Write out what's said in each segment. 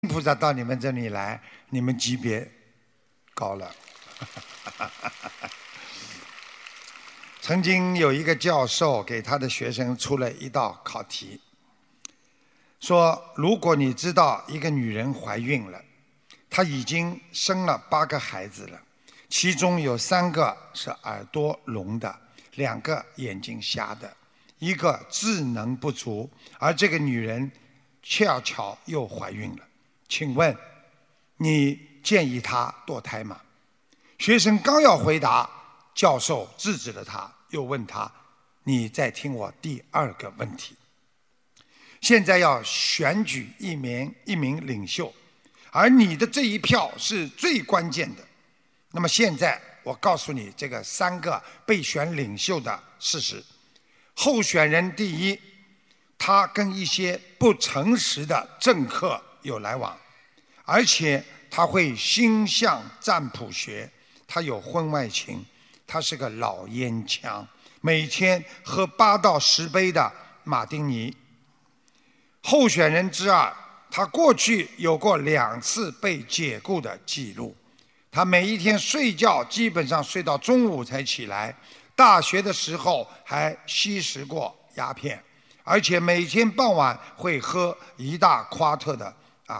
菩萨到你们这里来，你们级别高了。曾经有一个教授给他的学生出了一道考题，说如果你知道一个女人怀孕了，她已经生了8个孩子了，其中有3个是耳朵聋的，2个眼睛瞎的，1个智能不足，而这个女人恰巧又怀孕了，请问你建议她堕胎吗？学生刚要回答，教授制止了他，又问他：你再听我第2个问题。现在要选举一名领袖，而你的这一票是最关键的。那么现在我告诉你这个3个被选领袖的事实。候选人第一，他跟一些不诚实的政客有来往，而且他会星象占卜学，他有婚外情，他是个老烟枪，每天喝8到10杯的马丁尼。候选人之2，他过去有过2次被解雇的记录，他每一天睡觉基本上睡到中午才起来，大学的时候还吸食过鸦片，而且每天傍晚会喝1大夸特的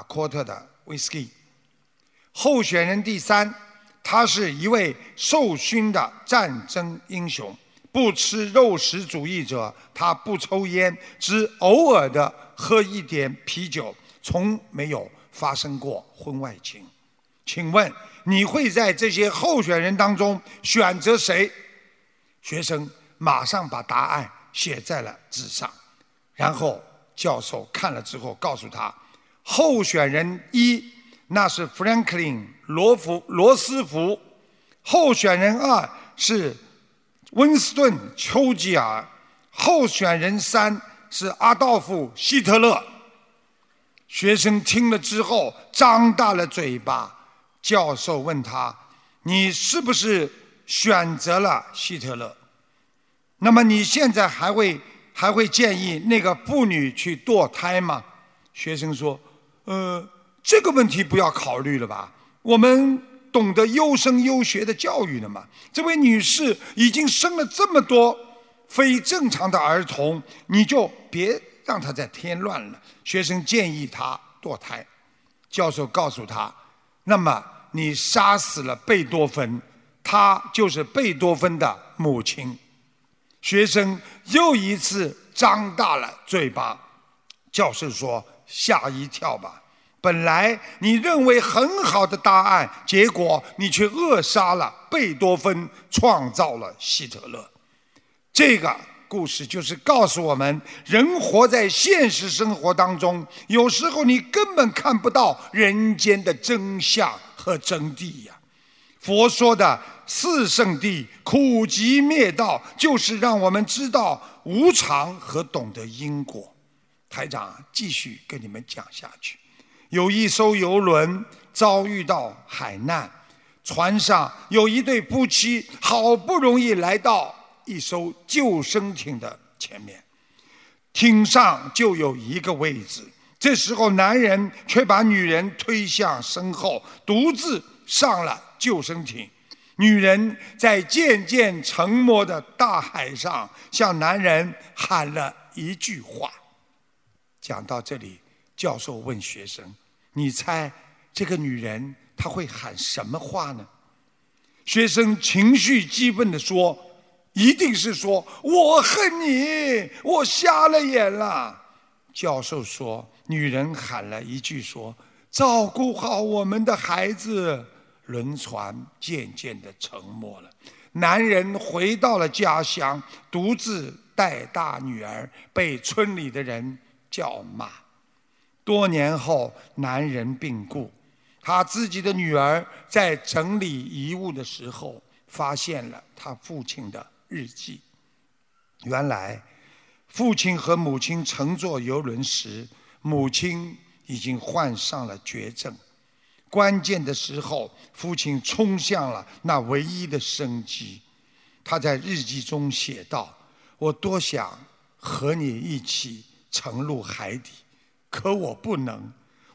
whisky。候选人第3，他是一位受勋的战争英雄，不吃肉食主义者，他不抽烟，只偶尔的喝一点啤酒，从没有发生过婚外情。请问你会在这些候选人当中选择谁？学生马上把答案写在了纸上，然后教授看了之后告诉他，候选人1那是 Franklin 罗斯福，候选人2是温斯顿丘吉尔，候选人3是阿道夫希特勒。学生听了之后张大了嘴巴，教授问他：你是不是选择了希特勒？那么你现在还会建议那个妇女去堕胎吗？学生说：这个问题不要考虑了吧，我们懂得优生优学的教育了嘛。这位女士已经生了这么多非正常的儿童，你就别让她再添乱了。学生建议她堕胎，教授告诉他：那么你杀死了贝多芬，她就是贝多芬的母亲。学生又一次张大了嘴巴，教授说：吓一跳吧，本来你认为很好的答案，结果你却扼杀了贝多芬，创造了希特勒。这个故事就是告诉我们，人活在现实生活当中，有时候你根本看不到人间的真相和真谛呀。佛说的4圣谛苦集灭道，就是让我们知道无常和懂得因果。台长继续跟你们讲下去。有一艘游轮遭遇到海难，船上有一对夫妻好不容易来到一艘救生艇的前面，艇上就有1个位置，这时候男人却把女人推向身后，独自上了救生艇。女人在渐渐沉没的大海上向男人喊了一句话。讲到这里，教授问学生：你猜这个女人她会喊什么话呢？学生情绪激愤地说：一定是说我恨你，我瞎了眼了。教授说，女人喊了一句说：照顾好我们的孩子。轮船渐渐地沉没了，男人回到了家乡，独自带大女儿，被村里的人叫骂。多年后，男人病故，他自己的女儿在整理遗物的时候，发现了他父亲的日记。原来，父亲和母亲乘坐游轮时，母亲已经患上了绝症。关键的时候，父亲冲向了那唯一的生机。他在日记中写道：我多想和你一起沉入海底，可我不能。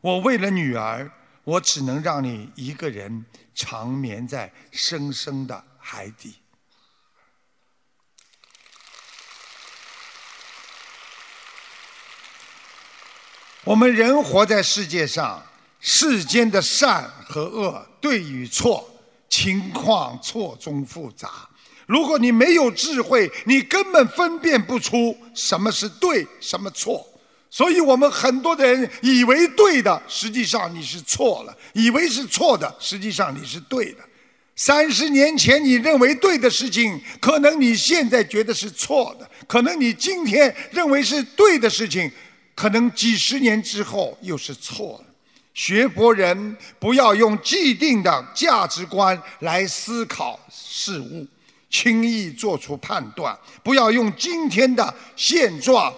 我为了女儿，我只能让你一个人长眠在深深的海底。我们人活在世界上，世间的善和恶、对与错，情况错综复杂。如果你没有智慧，你根本分辨不出什么是对，什么错。所以我们很多的人以为对的，实际上你是错了；以为是错的，实际上你是对的。30年前你认为对的事情，可能你现在觉得是错的；可能你今天认为是对的事情，可能几十年之后又是错了。学佛人不要用既定的价值观来思考事物，轻易做出判断，不要用今天的现状